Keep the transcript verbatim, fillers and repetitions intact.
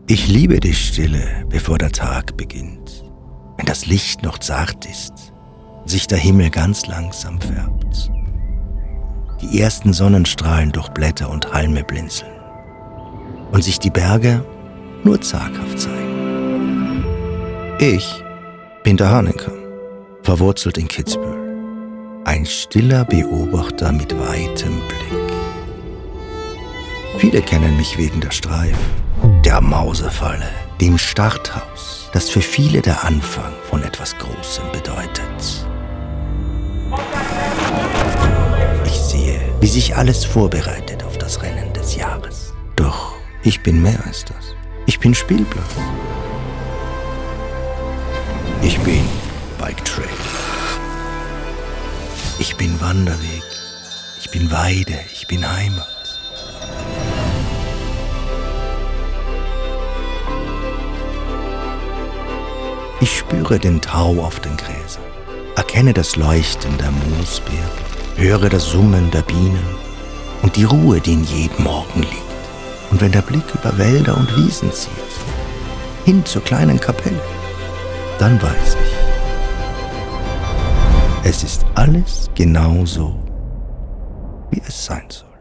Ich liebe die Stille, bevor der Tag beginnt, wenn das Licht noch zart ist, sich der Himmel ganz langsam färbt, die ersten Sonnenstrahlen durch Blätter und Halme blinzeln und sich die Berge nur zaghaft zeigen. Ich bin der Haneke, verwurzelt in Kitzbühel, ein stiller Beobachter mit weitem Blick. Viele kennen mich wegen der Streif, der Mausefalle, dem Starthaus, das für viele der Anfang von etwas Großem bedeutet. Ich sehe, wie sich alles vorbereitet auf das Rennen des Jahres. Doch ich bin mehr als das. Ich bin Spielplatz. Ich bin Bike Trail. Ich bin Wanderweg. Ich bin Weide. Ich bin Heimat. Ich spüre den Tau auf den Gräsern, erkenne das Leuchten der Moosbeeren, höre das Summen der Bienen und die Ruhe, die in jedem Morgen liegt. Und wenn der Blick über Wälder und Wiesen zieht, hin zur kleinen Kapelle, dann weiß ich, es ist alles genau so, wie es sein soll.